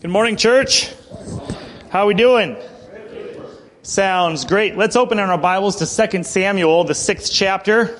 Good morning, church. How we doing? Sounds great. Let's open in our Bibles to 2 Samuel, the 6th chapter.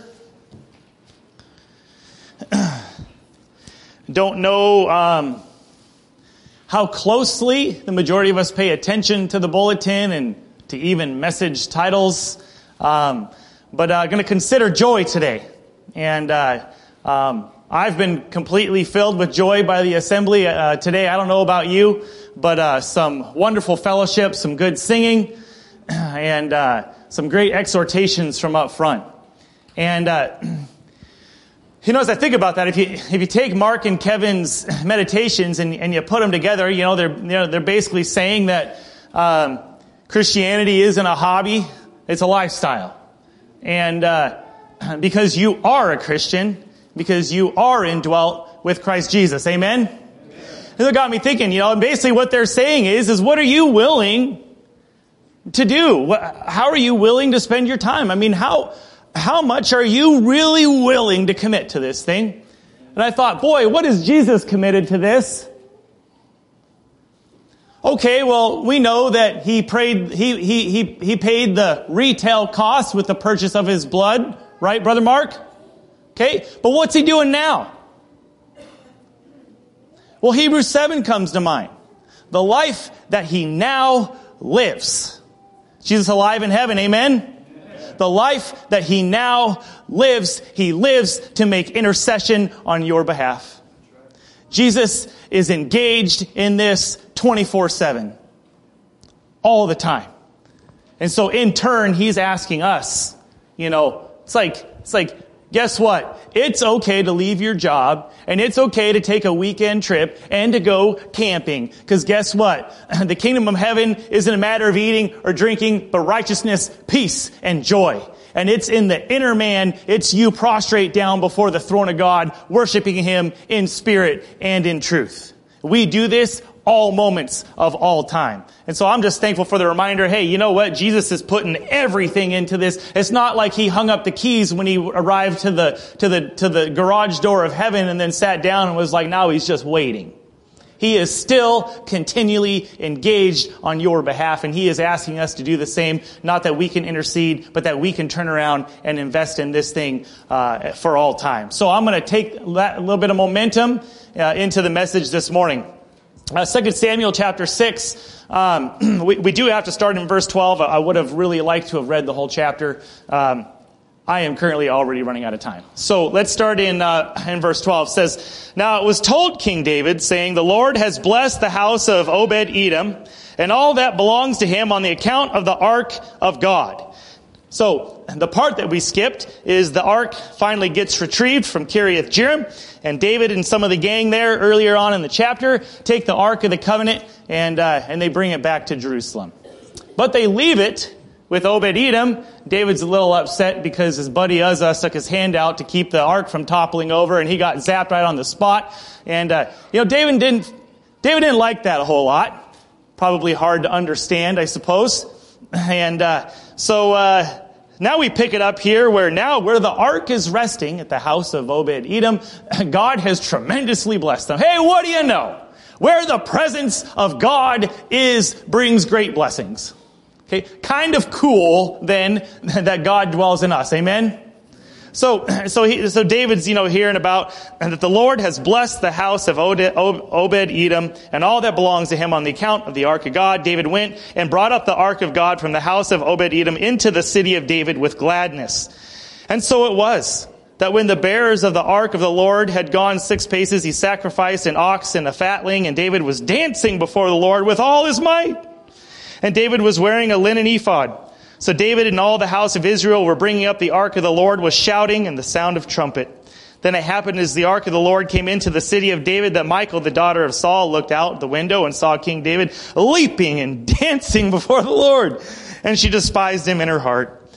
Don't know how closely the majority of us pay attention to the bulletin and to even message titles, but going to consider joy today. And I've been completely filled with joy by the assembly today. I don't know about you, but some wonderful fellowship, some good singing, and some great exhortations from up front. And as I think about that, if you take Mark and Kevin's meditations and you put them together, they're basically saying that Christianity isn't a hobby; it's a lifestyle. And because you are a Christian, because you are indwelt with Christ Jesus. Amen? And it got me thinking, basically what they're saying is what are you willing to do? How are you willing to spend your time? I mean, how much are you really willing to commit to this thing? And I thought, boy, what is Jesus committed to this? Okay, well, we know that he paid the retail cost with the purchase of his blood, right, Brother Mark? Okay, but what's he doing now? Well, Hebrews 7 comes to mind. The life that he now lives. Jesus alive in heaven, amen? Amen. The life that he now lives, he lives to make intercession on your behalf. Jesus is engaged in this 24/7. All the time. And so in turn, he's asking us, it's like, guess what? It's okay to leave your job, and it's okay to take a weekend trip and to go camping. Because guess what? The kingdom of heaven isn't a matter of eating or drinking, but righteousness, peace, and joy. And it's in the inner man. It's you prostrate down before the throne of God, worshiping him in spirit and in truth. We do this all moments of all time. And so I'm just thankful for the reminder, hey, you know what? Jesus is putting everything into this. It's not like he hung up the keys when he arrived to the garage door of heaven and then sat down and was like, now he's just waiting. He is still continually engaged on your behalf, and he is asking us to do the same, not that we can intercede, but that we can turn around and invest in this thing for all time. So I'm going to take that, a little bit of momentum into the message this morning. 2 Samuel chapter 6, we do have to start in verse 12. I would have really liked to have read the whole chapter. I am currently already running out of time. So let's start in verse 12. It says, "Now it was told King David, saying, the Lord has blessed the house of Obed-Edom and all that belongs to him on the account of the ark of God." So the part that we skipped is the ark finally gets retrieved from Kiriath Jearim, and David and some of the gang there earlier on in the chapter take the ark of the covenant and they bring it back to Jerusalem. But they leave it with Obed-Edom. David's a little upset because his buddy Uzzah stuck his hand out to keep the ark from toppling over, and he got zapped right on the spot. And David didn't like that a whole lot. Probably hard to understand, I suppose. And so now we pick it up here where the ark is resting at the house of Obed-Edom, God has tremendously blessed them. Hey, what do you know? Where the presence of God brings great blessings. Okay, kind of cool then that God dwells in us. Amen. So David's, hearing about that the Lord has blessed the house of Obed-Edom and all that belongs to him on the account of the ark of God. David went and brought up the ark of God from the house of Obed-Edom into the city of David with gladness. And so it was that when the bearers of the ark of the Lord had gone 6 paces, he sacrificed an ox and a fatling, and David was dancing before the Lord with all his might. And David was wearing a linen ephod. So David and all the house of Israel were bringing up the ark of the Lord with shouting and the sound of trumpet. Then it happened as the ark of the Lord came into the city of David that Michal, the daughter of Saul, looked out the window and saw King David leaping and dancing before the Lord. And she despised him in her heart.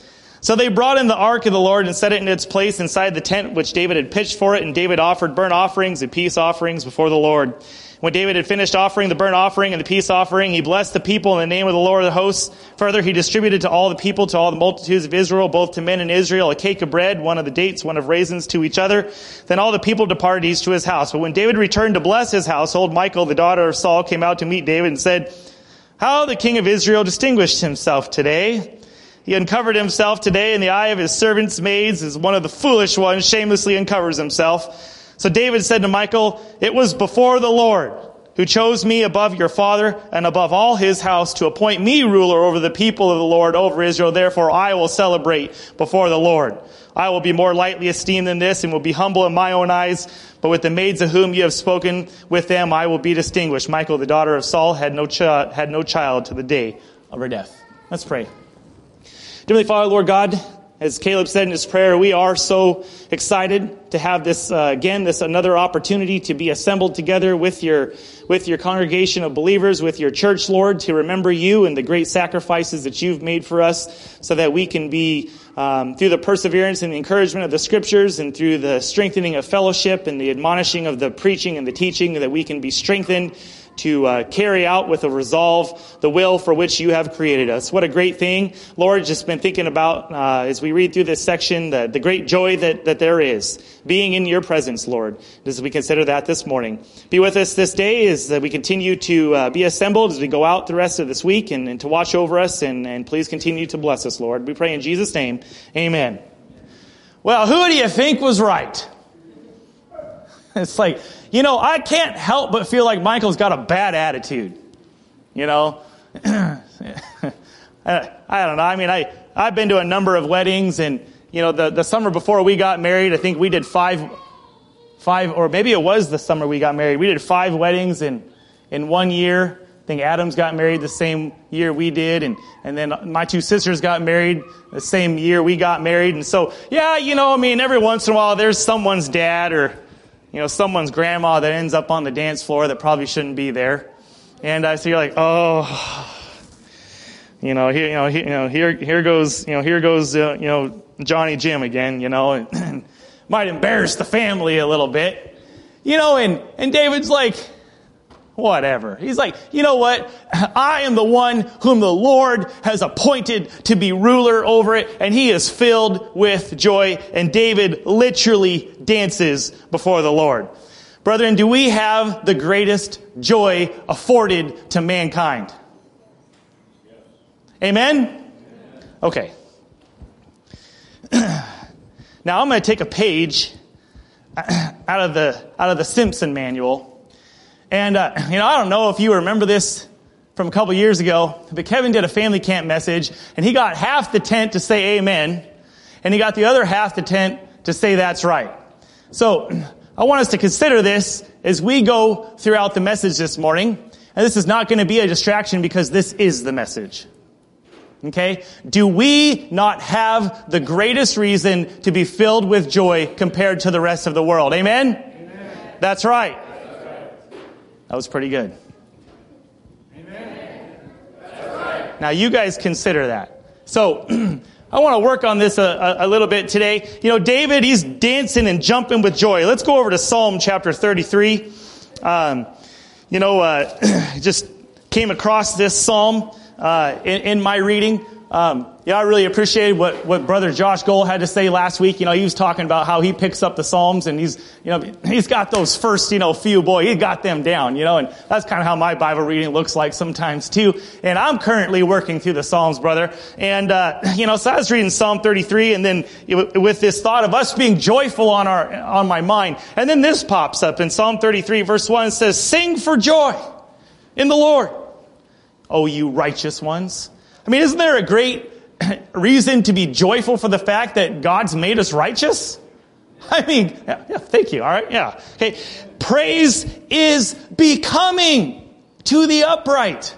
So they brought in the ark of the Lord and set it in its place inside the tent which David had pitched for it. And David offered burnt offerings and peace offerings before the Lord. When David had finished offering the burnt offering and the peace offering, he blessed the people in the name of the Lord of the hosts. Further, he distributed to all the people, to all the multitudes of Israel, both to men in Israel, a cake of bread, one of the dates, one of raisins to each other. Then all the people departed each to his house. But when David returned to bless his household, Michal, the daughter of Saul, came out to meet David and said, "How the king of Israel distinguished himself today. He uncovered himself today in the eye of his servants' maids, as one of the foolish ones shamelessly uncovers himself." So David said to Michal, "It was before the Lord who chose me above your father and above all his house to appoint me ruler over the people of the Lord, over Israel. Therefore I will celebrate before the Lord. I will be more lightly esteemed than this and will be humble in my own eyes. But with the maids of whom you have spoken, with them I will be distinguished." Michal, the daughter of Saul, had no child to the day of her death. Let's pray. Dearly Father, Lord God, as Caleb said in his prayer, we are so excited to have this another opportunity to be assembled together with your congregation of believers, with your church, Lord, to remember you and the great sacrifices that you've made for us, so that we can be through the perseverance and the encouragement of the scriptures and through the strengthening of fellowship and the admonishing of the preaching and the teaching, that we can be strengthened to carry out with a resolve the will for which you have created us. What a great thing. Lord, just been thinking about, as we read through this section, the great joy that there is being in your presence, Lord, as we consider that this morning. Be with us this day as we continue to be assembled, as we go out the rest of this week, and to watch over us, and please continue to bless us, Lord. We pray in Jesus' name. Amen. Well, who do you think was right? It's like, I can't help but feel like Michael's got a bad attitude. I don't know. I mean, I've been to a number of weddings, and, the summer before we got married, I think we did five, or maybe it was the summer we got married. We did 5 weddings in 1 year. I think Adams got married the same year we did, and then my 2 sisters got married the same year we got married. And so, every once in a while there's someone's dad or someone's grandma that ends up on the dance floor that probably shouldn't be there. And so you're like, here goes Johnny Jim again, and might embarrass the family a little bit, and David's like, whatever. He's like, you know what? I am the one whom the Lord has appointed to be ruler over it, and he is filled with joy. And David literally dances before the Lord. Brethren, do we have the greatest joy afforded to mankind? Amen? Okay. Now I'm going to take a page out of the Simpson manual. And, I don't know if you remember this from a couple years ago, but Kevin did a family camp message, and he got half the tent to say amen, and he got the other half the tent to say that's right. So I want us to consider this as we go throughout the message this morning. And this is not going to be a distraction, because this is the message. Okay? Do we not have the greatest reason to be filled with joy compared to the rest of the world? Amen? Amen. That's right. That was pretty good. Amen. That's right. Now you guys consider that. So I want to work on this a little bit today. David, he's dancing and jumping with joy. Let's go over to Psalm chapter 33. Just came across this psalm in my reading. I really appreciated what Brother Josh Gold had to say last week. He was talking about how he picks up the Psalms, and he's got those first, few, he got them down, and that's kind of how my Bible reading looks like sometimes too. And I'm currently working through the Psalms, brother. And, so I was reading Psalm 33, and then with this thought of us being joyful on my mind. And then this pops up in Psalm 33 verse 1. It says, "Sing for joy in the Lord, O you righteous ones." I mean, isn't there a great reason to be joyful for the fact that God's made us righteous? I mean, yeah, thank you. All right. Yeah. Okay. Praise is becoming to the upright.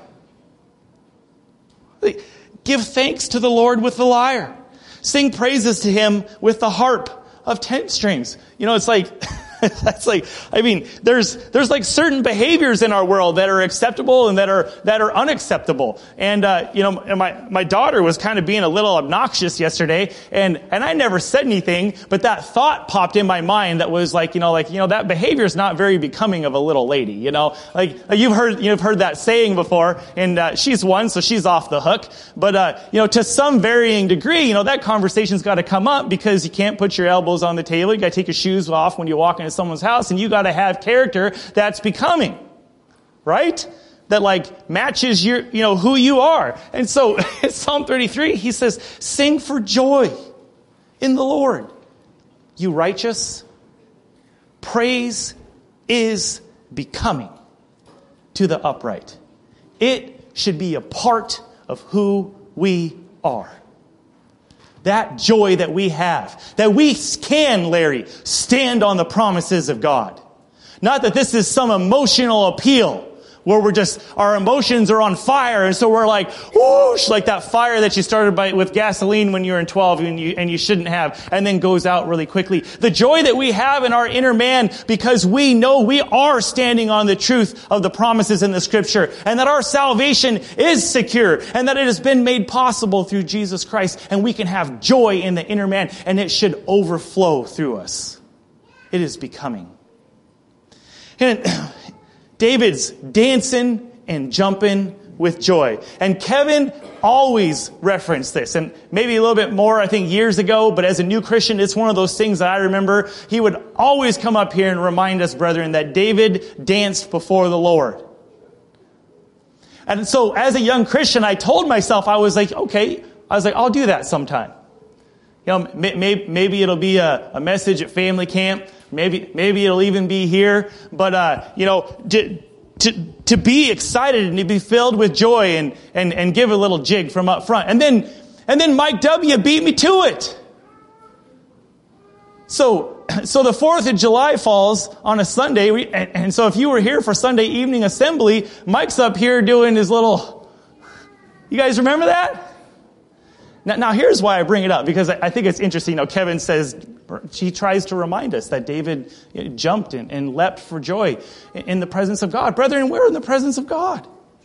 Give thanks to the Lord with the lyre. Sing praises to him with the harp of 10 strings. It's like, That's like, I mean, there's like certain behaviors in our world that are acceptable and that are unacceptable. And, my daughter was kind of being a little obnoxious yesterday, and I never said anything, but that thought popped in my mind that was like, that behavior is not very becoming of a little lady, like you've heard that saying before, and, she's one, so she's off the hook. But, to some varying degree, that conversation's got to come up, because you can't put your elbows on the table. You got to take your shoes off when you walk into someone's house, and you got to have character that's becoming, right? That like matches your, who you are. And so in Psalm 33, he says, sing for joy in the Lord, you righteous. Praise is becoming to the upright. It should be a part of who we are. That joy that we have, that we can, Larry, stand on the promises of God. Not that this is some emotional appeal where our emotions are on fire, and so we're like, whoosh, like that fire that you started with gasoline when you were in 12 and you shouldn't have, and then goes out really quickly. The joy that we have in our inner man, because we know we are standing on the truth of the promises in the Scripture, and that our salvation is secure, and that it has been made possible through Jesus Christ, and we can have joy in the inner man, and it should overflow through us. It is becoming. And David's dancing and jumping with joy. And Kevin always referenced this, and maybe a little bit more, I think, years ago, but as a new Christian, it's one of those things that I remember. He would always come up here and remind us, brethren, that David danced before the Lord. And so as a young Christian, I told myself, I was like, I'll do that sometime. Maybe it'll be a message at family camp. Maybe it'll even be here. But, to be excited and to be filled with joy and give a little jig from up front. And then Mike W. beat me to it. So the 4th of July falls on a Sunday. And so if you were here for Sunday evening assembly, Mike's up here doing his little, you guys remember that? Now here's why I bring it up, because I think it's interesting. Kevin says, he tries to remind us that David jumped and leapt for joy in the presence of God. Brethren, we're in the presence of God.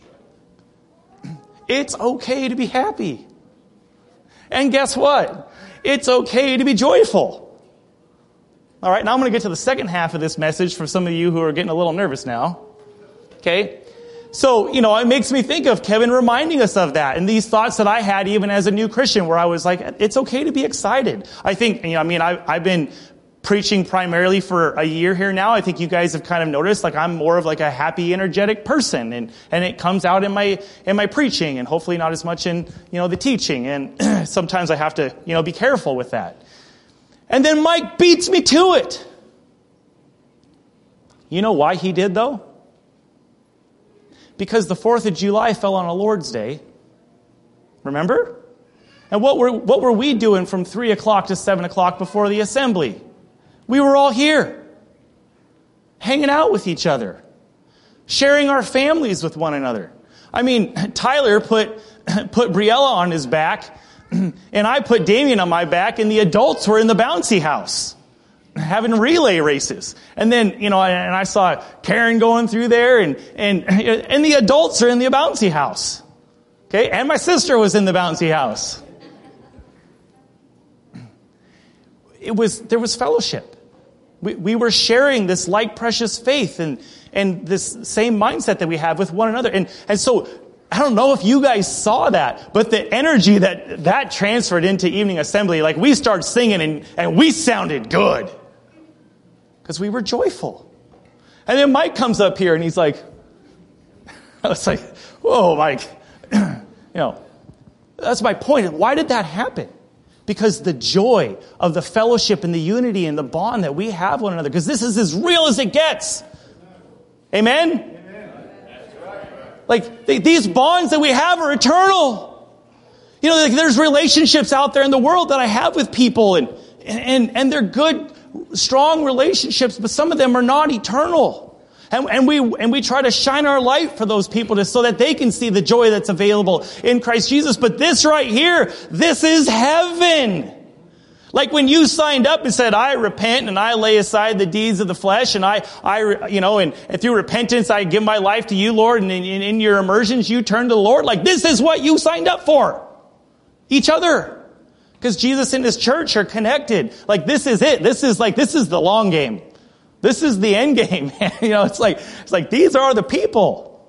It's okay to be happy. And guess what? It's okay to be joyful. All right, now I'm going to get to the second half of this message for some of you who are getting a little nervous now. Okay? So, it makes me think of Kevin reminding us of that and these thoughts that I had even as a new Christian, where I was like, it's okay to be excited. I think, I've been preaching primarily for a year here now. I think you guys have kind of noticed, like, I'm more of like a happy, energetic person, and it comes out in my preaching, and hopefully not as much in, the teaching. And sometimes I have to, be careful with that. And then Mike beats me to it. You know why he did, though? Because the 4th of July fell on a Lord's Day. Remember? And what were we doing from 3 o'clock to 7 o'clock before the assembly? We were all here, hanging out with each other, sharing our families with one another. Tyler put Briella on his back, and I put Damien on my back, and the adults were in the bouncy house, having relay races. And then, and I saw Karen going through there, and the adults are in the bouncy house. Okay? And my sister was in the bouncy house. There was fellowship. We were sharing this like precious faith and this same mindset that we have with one another. And so, I don't know if you guys saw that, but the energy that transferred into evening assembly, like we started singing and we sounded good. Because we were joyful. And then Mike comes up here and he's like, I was like, whoa, Mike. That's my point. Why did that happen? Because the joy of the fellowship and the unity and the bond that we have one another. Because this is as real as it gets. Amen? Like, these bonds that we have are eternal. There's relationships out there in the world that I have with people, and they're good, strong relationships, but some of them are not eternal. And we try to shine our light for those people so that they can see the joy that's available in Christ Jesus. But this right here, this is heaven. Like when you signed up and said, I repent and I lay aside the deeds of the flesh and and through repentance I give my life to you, Lord, and in your immersions you turn to the Lord. Like this is what you signed up for. Each other. Because Jesus and his church are connected. Like this is it. This is the long game. This is the end game. It's like these are the people.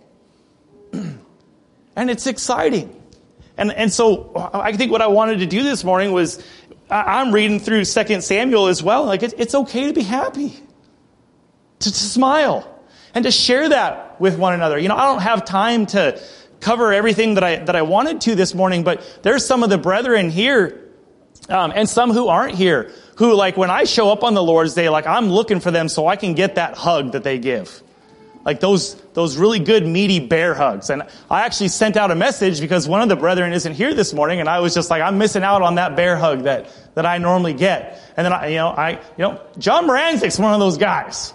And it's exciting. And so I think what I wanted to do this morning was, I'm reading through 2 Samuel as well. Like it's okay to be happy. To smile. And to share that with one another. I don't have time to cover everything that I wanted to this morning, but there's some of the brethren here, and some who aren't here, who like when I show up on the Lord's Day, like I'm looking for them so I can get that hug that they give. Like those really good meaty bear hugs. And I actually sent out a message because one of the brethren isn't here this morning, and I was just like, I'm missing out on that bear hug that I normally get. And then John Moranzic's one of those guys.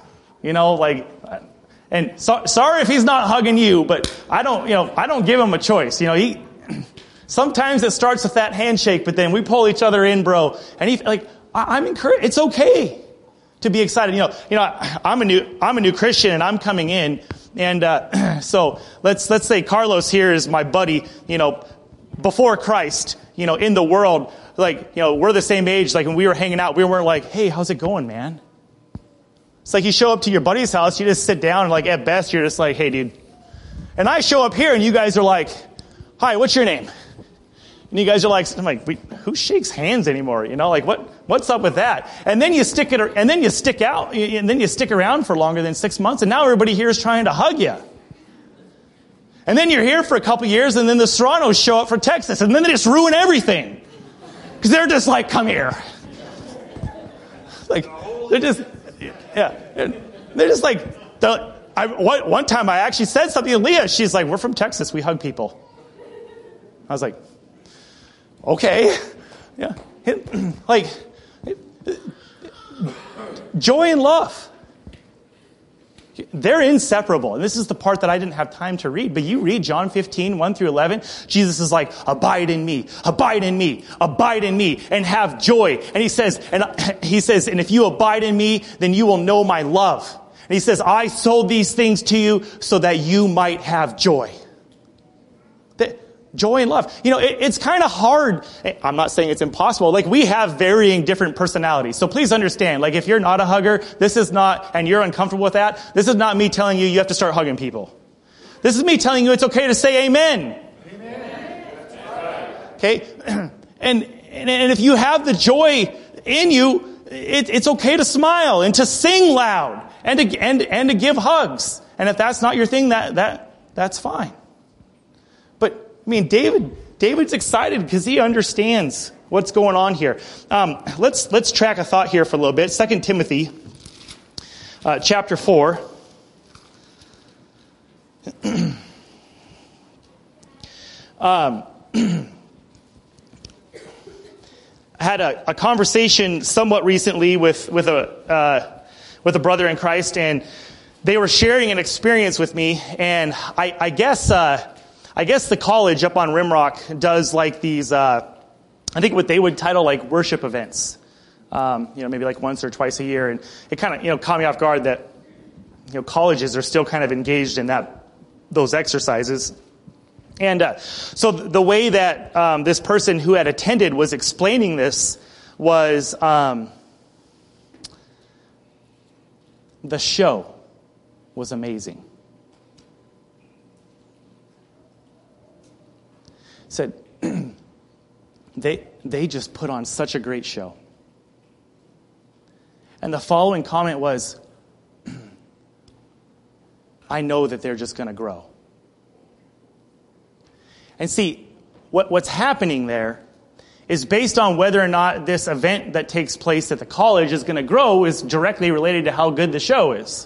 And sorry if he's not hugging you, but I don't give him a choice. Sometimes it starts with that handshake, but then we pull each other in, bro. And I'm encouraged. It's okay to be excited. I'm a new Christian and I'm coming in. And, so let's say Carlos here is my buddy, before Christ, in the world, we're the same age. Like when we were hanging out, we weren't like, hey, how's it going, man? It's like you show up to your buddy's house, you just sit down and at best you're just like, hey dude. And I show up here and you guys are like, hi, what's your name? And you guys are like, I'm like, who shakes hands anymore? What's up with that? And then you stick around for longer than 6 months, and now everybody here is trying to hug you. And then you're here for a couple years, and then the Serranos show up for Texas, and then they just ruin everything. Because they're just like, come here. They're just like, one time I actually said something to Leah. She's like, we're from Texas, we hug people. I was like, okay. Yeah. Joy and love. They're inseparable. And this is the part that I didn't have time to read. But you read John 15, 1 through 11. Jesus is like, abide in me, abide in me, abide in me, and have joy. And he says, and if you abide in me, then you will know my love. And he says, I sold these things to you so that you might have joy. Joy and love. It's kind of hard. I'm not saying it's impossible. We have varying different personalities. So please understand, if you're not a hugger, and you're uncomfortable with that, this is not me telling you have to start hugging people. This is me telling you it's okay to say amen. Amen. Okay? And if you have the joy in you, it's okay to smile and to sing loud and to give hugs. And if that's not your thing, that's fine. David's excited because he understands what's going on here. Let's track a thought here for a little bit. 2 Timothy, chapter 4. I had a conversation somewhat recently with a brother in Christ, and they were sharing an experience with me, and I guess the college up on Rimrock does these, I think what they would title worship events. Maybe once or twice a year. And it kind of, caught me off guard that, colleges are still kind of engaged in those exercises. And so the way that this person who had attended was explaining this was the show was amazing. Said they just put on such a great show. And the following comment was, I know that they're just going to grow. And see, what's happening there is based on whether or not this event that takes place at the college is going to grow is directly related to how good the show is.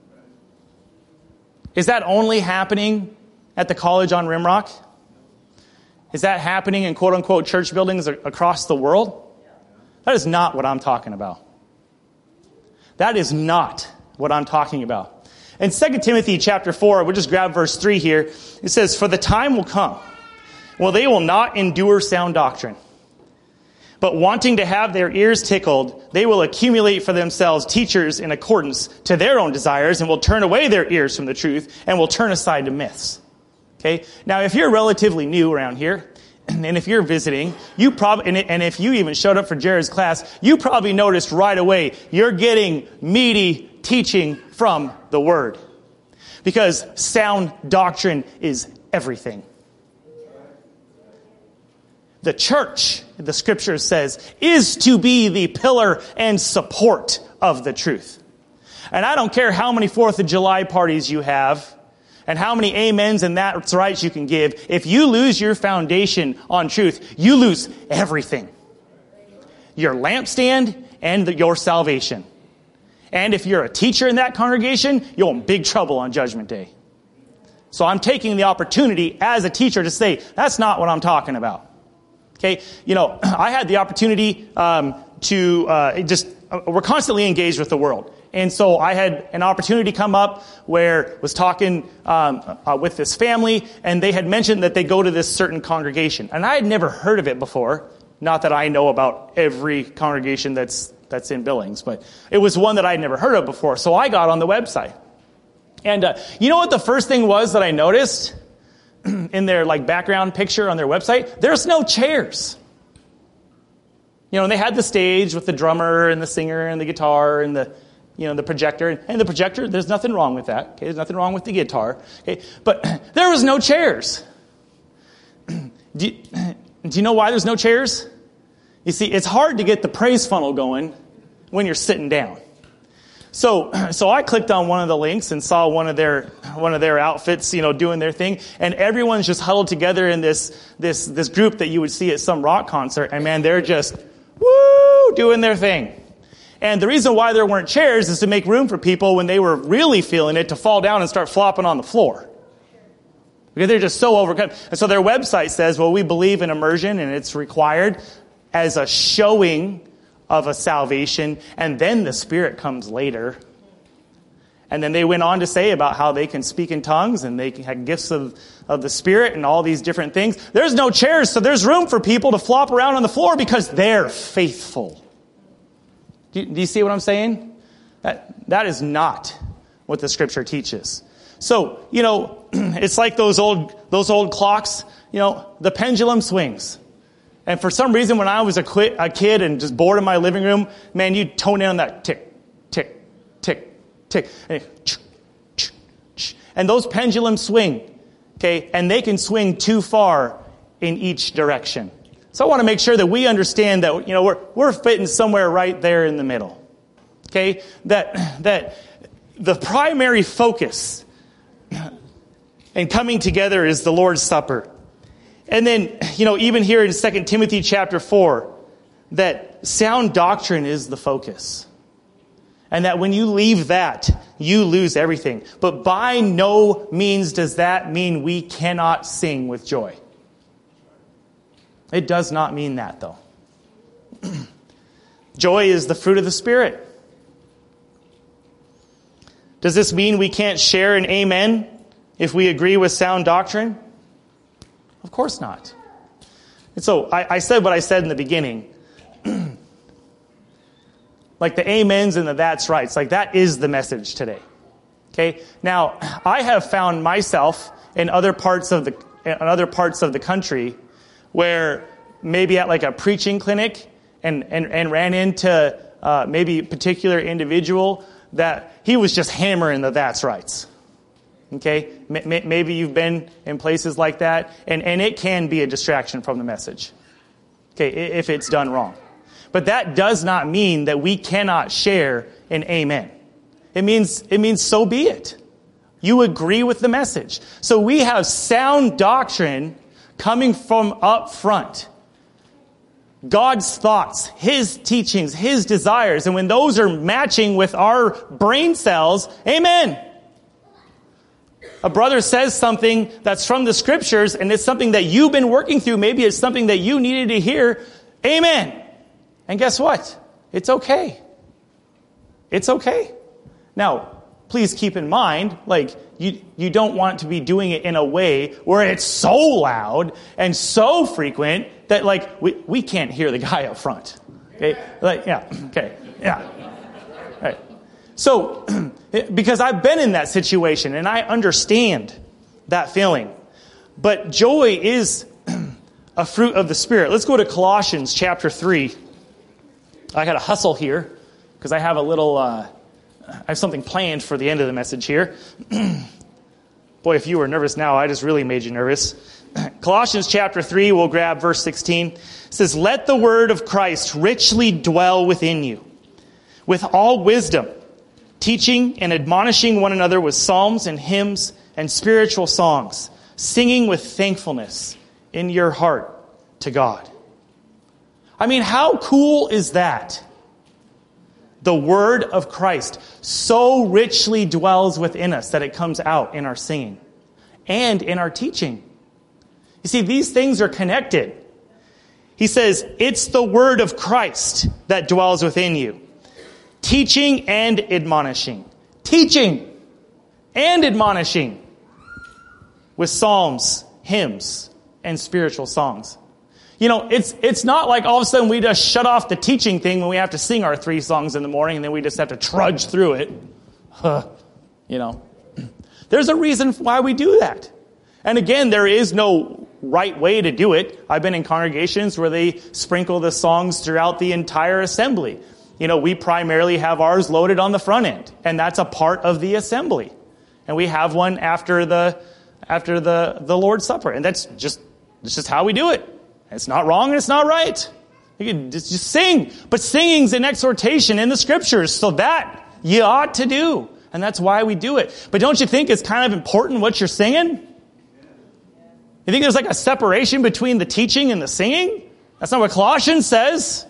Is that only happening at the college on Rimrock? Is that happening in quote-unquote church buildings across the world? That is not what I'm talking about. That is not what I'm talking about. In 2 Timothy chapter 4, we'll just grab verse 3 here. It says, for the time will come, well, they will not endure sound doctrine, But wanting to have their ears tickled, they will accumulate for themselves teachers in accordance to their own desires and will turn away their ears from the truth and will turn aside to myths. Okay? Now, if you're relatively new around here, and if you're visiting, you probably, and if you even showed up for Jared's class, you probably noticed right away you're getting meaty teaching from the Word. Because sound doctrine is everything. The church, the scripture says, is to be the pillar and support of the truth. And I don't care how many 4th of July parties you have and how many amens and that's right you can give. If you lose your foundation on truth, you lose everything. Your lampstand and your salvation. And if you're a teacher in that congregation, you're in big trouble on Judgment Day. So I'm taking the opportunity as a teacher to say, that's not what I'm talking about. Okay, I had the opportunity we're constantly engaged with the world. And so I had an opportunity come up where I was talking with this family, and they had mentioned that they go to this certain congregation. And I had never heard of it before. Not that I know about every congregation that's in Billings, but it was one that I had never heard of before. So I got on the website. And you know what the first thing was that I noticed? In their background picture on their website, there's no chairs. And they had the stage with the drummer and the singer and the guitar and the projector. And the projector, there's nothing wrong with that. Okay, there's nothing wrong with the guitar. Okay, but there was no chairs. Do you know why there's no chairs? You see, it's hard to get the praise funnel going when you're sitting down. So I clicked on one of the links and saw one of their outfits, doing their thing, and everyone's just huddled together in this group that you would see at some rock concert, and man, they're just doing their thing. And the reason why there weren't chairs is to make room for people when they were really feeling it to fall down and start flopping on the floor. Because they're just so overcome. And so their website says, well, we believe in immersion and it's required as a showing of a salvation, and then the Spirit comes later. And then they went on to say about how they can speak in tongues and they can have gifts of the Spirit and all these different things. There's no chairs, so there's room for people to flop around on the floor because they're faithful. Do you see what I'm saying? That is not what the Scripture teaches. So, it's like those old clocks, the pendulum swings. And for some reason, when I was a kid and just bored in my living room, man, you'd tone in on that tick, tick, tick, tick. And those pendulums swing, okay? And they can swing too far in each direction. So I want to make sure that we understand that, we're fitting somewhere right there in the middle, okay? That the primary focus in coming together is the Lord's Supper. And then, even here in 2 Timothy chapter 4, that sound doctrine is the focus. And that when you leave that, you lose everything. But by no means does that mean we cannot sing with joy. It does not mean that, though. Joy is the fruit of the Spirit. Does this mean we can't share an amen if we agree with sound doctrine? Of course not. And so I said what I said in the beginning. Like the amens and the that's rights. Like that is the message today. Okay? Now, I have found myself in other parts of the country where maybe at like a preaching clinic and ran into maybe a particular individual that he was just hammering the that's rights. Okay, maybe you've been in places like that, and it can be a distraction from the message. Okay, if it's done wrong. But that does not mean that we cannot share an amen. It means so be it. You agree with the message. So we have sound doctrine coming from up front. God's thoughts, His teachings, His desires, and when those are matching with our brain cells, amen. A brother says something that's from the Scriptures, and it's something that you've been working through. Maybe it's something that you needed to hear. Amen. And guess what? It's okay. It's okay. Now, please keep in mind, like, you don't want to be doing it in a way where it's so loud and so frequent that, like, we can't hear the guy up front. Okay? Like, yeah, okay, yeah. Right. So, because I've been in that situation and I understand that feeling. But joy is a fruit of the Spirit. Let's go to Colossians chapter 3. I got to hustle here because I have I have something planned for the end of the message here. Boy, if you were nervous now, I just really made you nervous. Colossians chapter 3, we'll grab verse 16. It says, "Let the word of Christ richly dwell within you, with all wisdom, teaching and admonishing one another with psalms and hymns and spiritual songs, singing with thankfulness in your heart to God." I mean, how cool is that? The word of Christ so richly dwells within us that it comes out in our singing and in our teaching. You see, these things are connected. He says, it's the word of Christ that dwells within you. Teaching and admonishing. Teaching and admonishing with psalms, hymns, and spiritual songs. You know, it's not like all of a sudden we just shut off the teaching thing when we have to sing our 3 songs in the morning and then we just have to trudge through it. You know, there's a reason why we do that. And again, there is no right way to do it. I've been in congregations where they sprinkle the songs throughout the entire assembly. You know, we primarily have ours loaded on the front end, and that's a part of the assembly. And we have one after the Lord's Supper, and that's just how we do it. It's not wrong and it's not right. You can just sing. But singing's an exhortation in the scriptures, so that you ought to do. And that's why we do it. But don't you think it's kind of important what you're singing? You think there's like a separation between the teaching and the singing? That's not what Colossians says.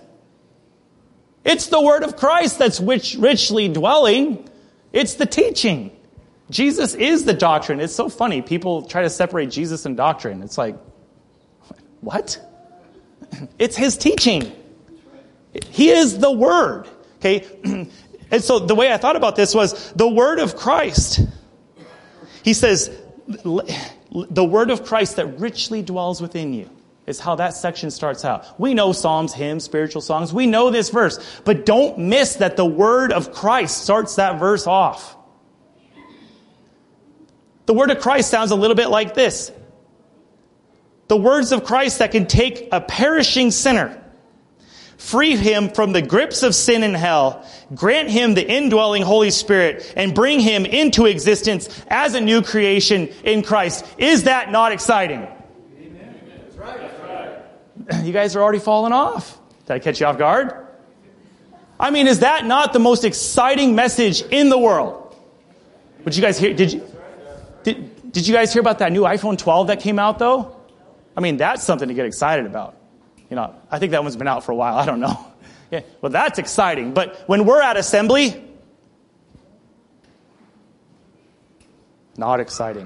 It's the word of Christ that's richly dwelling. It's the teaching. Jesus is the doctrine. It's so funny. People try to separate Jesus and doctrine. It's like, what? It's his teaching. He is the word. Okay? And so the way I thought about this was the word of Christ. He says, the word of Christ that richly dwells within you is how that section starts out. We know psalms, hymns, spiritual songs. We know this verse. But don't miss that the word of Christ starts that verse off. The word of Christ sounds a little bit like this. The words of Christ that can take a perishing sinner, free him from the grips of sin and hell, grant him the indwelling Holy Spirit, and bring him into existence as a new creation in Christ. Is that not exciting? Amen. That's right. That's right. You guys are already falling off. Did I catch you off guard? I mean, is that not the most exciting message in the world? Would you guys hear? Did you guys hear about that new iPhone 12 that came out though? I mean, that's something to get excited about. You know, I think that one's been out for a while. I don't know. Yeah, well, that's exciting. But when we're at assembly, not exciting.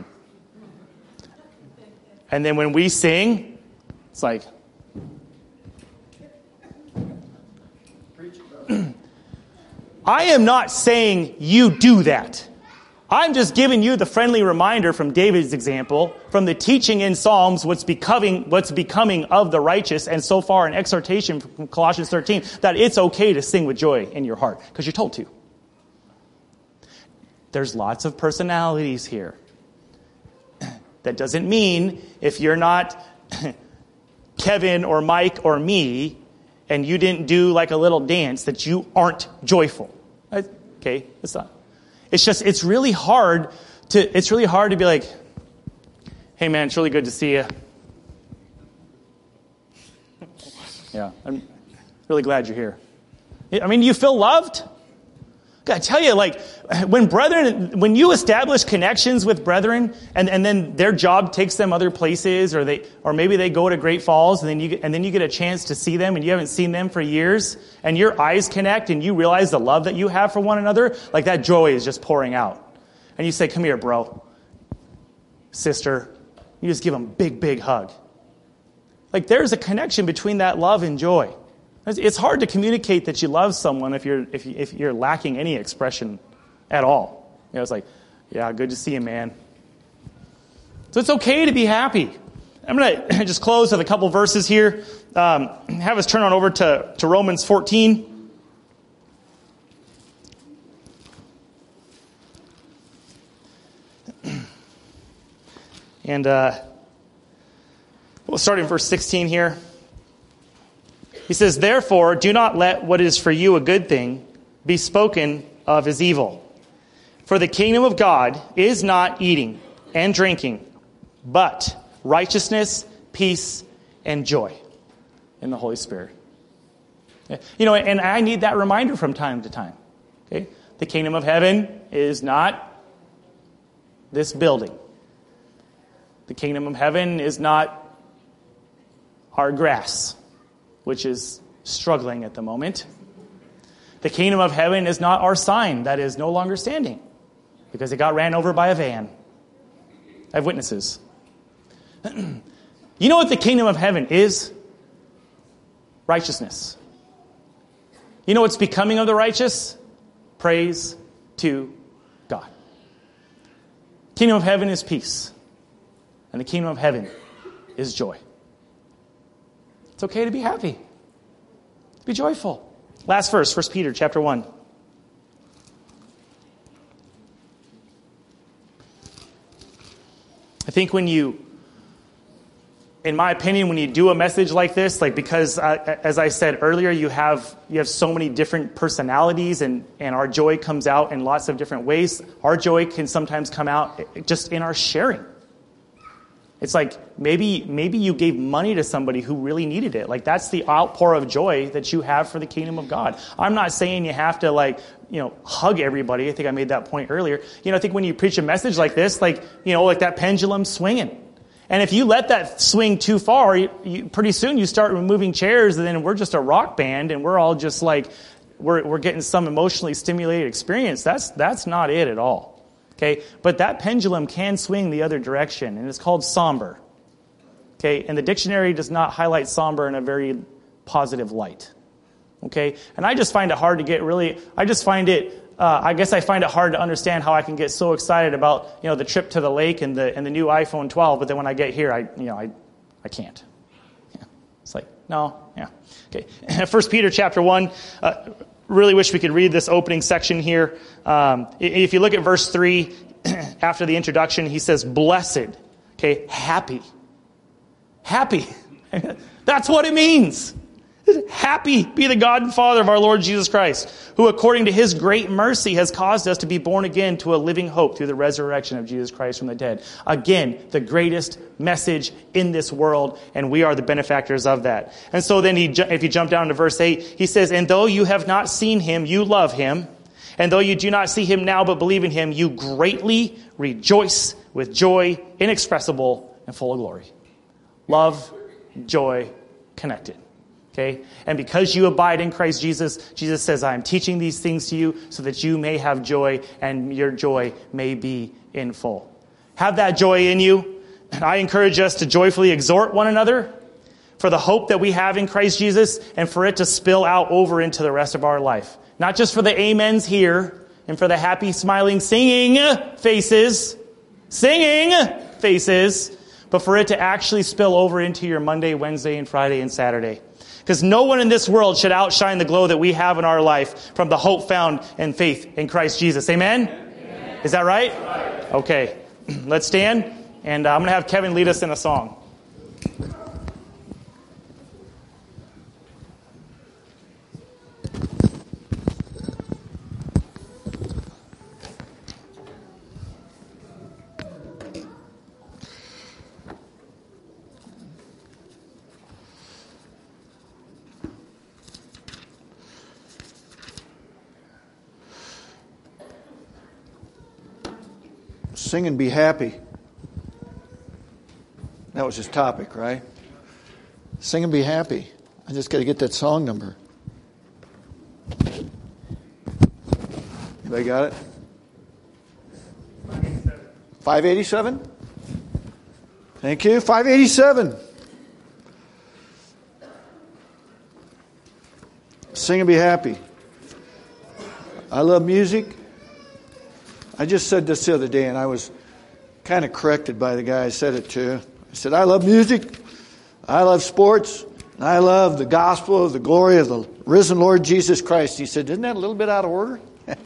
And then when we sing, it's like, I am not saying you do that. I'm just giving you the friendly reminder from David's example, from the teaching in Psalms, what's becoming of the righteous, and so far an exhortation from Colossians 13, that it's okay to sing with joy in your heart, because you're told to. There's lots of personalities here. That doesn't mean if you're not Kevin or Mike or me, and you didn't do like a little dance, that you aren't joyful. Okay, it's not. It's really hard to be like, hey man, it's really good to see you. Yeah, I'm really glad you're here. I mean, do you feel loved? I tell you, like, when you establish connections with brethren, and then their job takes them other places, or maybe they go to Great Falls, and then you get a chance to see them, and you haven't seen them for years, and your eyes connect, and you realize the love that you have for one another, like that joy is just pouring out. And you say, come here, bro, sister. You just give them a big, big hug. Like, there's a connection between that love and joy. It's hard to communicate that you love someone if you're lacking any expression at all. It's like, yeah, good to see you, man. So it's okay to be happy. I'm going to just close with a couple verses here. Have us turn on over to Romans 14. And we'll start in verse 16 here. He says, therefore, do not let what is for you a good thing be spoken of as evil. For the kingdom of God is not eating and drinking, but righteousness, peace, and joy in the Holy Spirit. And I need that reminder from time to time. Okay? The kingdom of heaven is not this building. The kingdom of heaven is not our grass, which is struggling at the moment. The kingdom of heaven is not our sign that is no longer standing because it got ran over by a van. I have witnesses. You know what the kingdom of heaven is? Righteousness. You know what's becoming of the righteous? Praise to God. Kingdom of heaven is peace. And the kingdom of heaven is joy. It's okay to be happy. Be joyful. Last verse, 1 Peter chapter 1. I think in my opinion, when you do a message like this, because as I said earlier, you have so many different personalities and our joy comes out in lots of different ways. Our joy can sometimes come out just in our sharing. It's like maybe you gave money to somebody who really needed it. That's the outpour of joy that you have for the kingdom of God. I'm not saying you have to hug everybody. I think I made that point earlier. I think when you preach a message like this, like that pendulum swinging. And if you let that swing too far, you pretty soon you start removing chairs, and then we're just a rock band, and we're all just we're getting some emotionally stimulated experience. That's not it at all. Okay, but that pendulum can swing the other direction, and it's called somber. Okay, and the dictionary does not highlight somber in a very positive light. Okay, and I just find it hard to get I find it hard to understand how I can get so excited about the trip to the lake and the new iPhone 12, but then when I get here, I can't. Yeah. It's like no, yeah. Okay, 1 Peter chapter 1. Really wish we could read this opening section here. If you look at verse 3, after the introduction, he says, blessed, okay, happy. Happy. That's what it means. Happy be the God and Father of our Lord Jesus Christ, who according to his great mercy has caused us to be born again to a living hope through the resurrection of Jesus Christ from the dead. Again, the greatest message in this world, and we are the benefactors of that. And so then if you jump down to verse 8, he says, and though you have not seen him, you love him. And though you do not see him now but believe in him, you greatly rejoice with joy inexpressible and full of glory. Love, joy, connected. Okay? And because you abide in Christ Jesus, Jesus says, I am teaching these things to you so that you may have joy and your joy may be in full. Have that joy in you. I encourage us to joyfully exhort one another for the hope that we have in Christ Jesus and for it to spill out over into the rest of our life. Not just for the amens here and for the happy, smiling, singing faces, but for it to actually spill over into your Monday, Wednesday, and Friday, and Saturday. Because no one in this world should outshine the glow that we have in our life from the hope found in faith in Christ Jesus. Amen? Amen. Is that right? Right. Okay. Let's stand, and I'm going to have Kevin lead us in a song. Sing and be happy. That was his topic, right? Sing and be happy. I just got to get that song number. Anybody got it? 587. Thank you. 587. Sing and be happy. I love music. I just said this the other day, and I was kind of corrected by the guy I said it to. I said, I love music, I love sports, and I love the gospel of the glory of the risen Lord Jesus Christ. He said, isn't that a little bit out of order?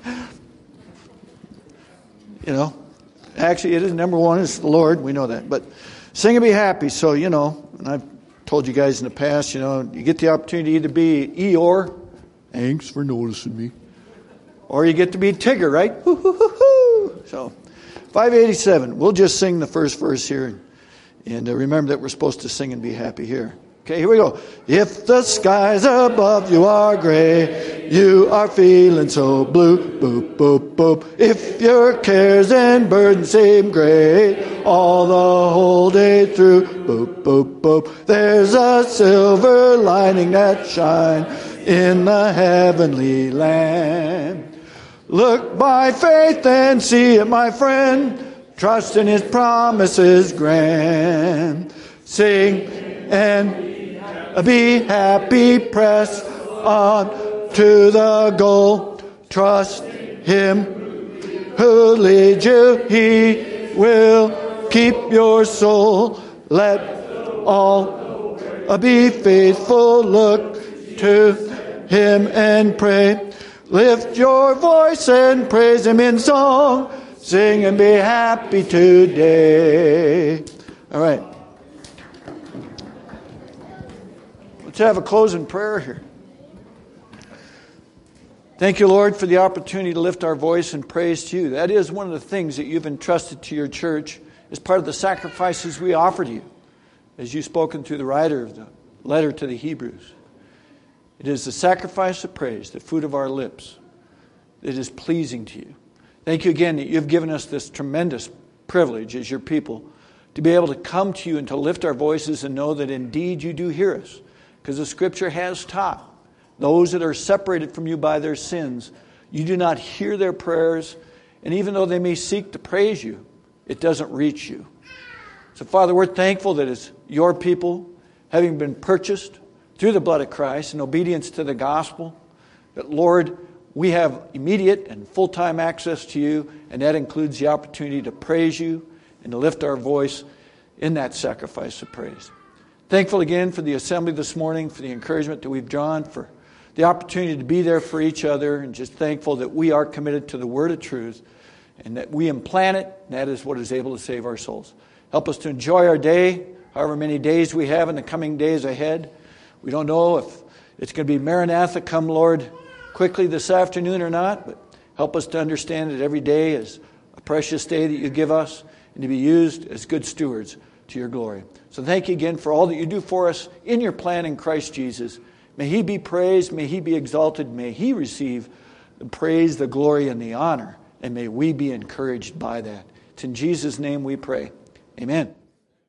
You know, actually it is number one, it's the Lord, we know that. But sing and be happy. So, you know, and I've told you guys in the past, you know, you get the opportunity to either be Eeyore, thanks for noticing me, or you get to be Tigger, right? So, 587. We'll just sing the first verse here. And remember that we're supposed to sing and be happy here. Okay, here we go. If the skies above you are gray, you are feeling so blue, boop, boop, boop. If your cares and burdens seem great all the whole day through, boop, boop, boop. There's a silver lining that shines in the heavenly land. Look by faith and see it, my friend. Trust in His promises grand. Sing and be happy, press on to the goal. Trust Him who leads you. He will keep your soul. Let all be faithful. Look to Him and pray. Lift your voice and praise Him in song. Sing and be happy today. All right. Let's have a closing prayer here. Thank you, Lord, for the opportunity to lift our voice and praise to you. That is one of the things that you've entrusted to your church as part of the sacrifices we offer to you, as you've spoken through the writer of the letter to the Hebrews. It is the sacrifice of praise, the fruit of our lips, that is pleasing to you. Thank you again that you've given us this tremendous privilege as your people to be able to come to you and to lift our voices and know that indeed you do hear us. Because the Scripture has taught those that are separated from you by their sins, you do not hear their prayers, and even though they may seek to praise you, it doesn't reach you. So Father, we're thankful that as your people, having been purchased through the blood of Christ in obedience to the gospel, that Lord, we have immediate and full-time access to you, and that includes the opportunity to praise you and to lift our voice in that sacrifice of praise. Thankful again for the assembly this morning, for the encouragement that we've drawn, for the opportunity to be there for each other, and just thankful that we are committed to the word of truth and that we implant it, and that is what is able to save our souls. Help us to enjoy our day, however many days we have in the coming days ahead. We don't know if it's going to be Maranatha, come Lord, quickly this afternoon or not, but help us to understand that every day is a precious day that you give us and to be used as good stewards to your glory. So thank you again for all that you do for us in your plan in Christ Jesus. May He be praised, may He be exalted, may He receive the praise, the glory, and the honor, and may we be encouraged by that. It's in Jesus' name we pray. Amen.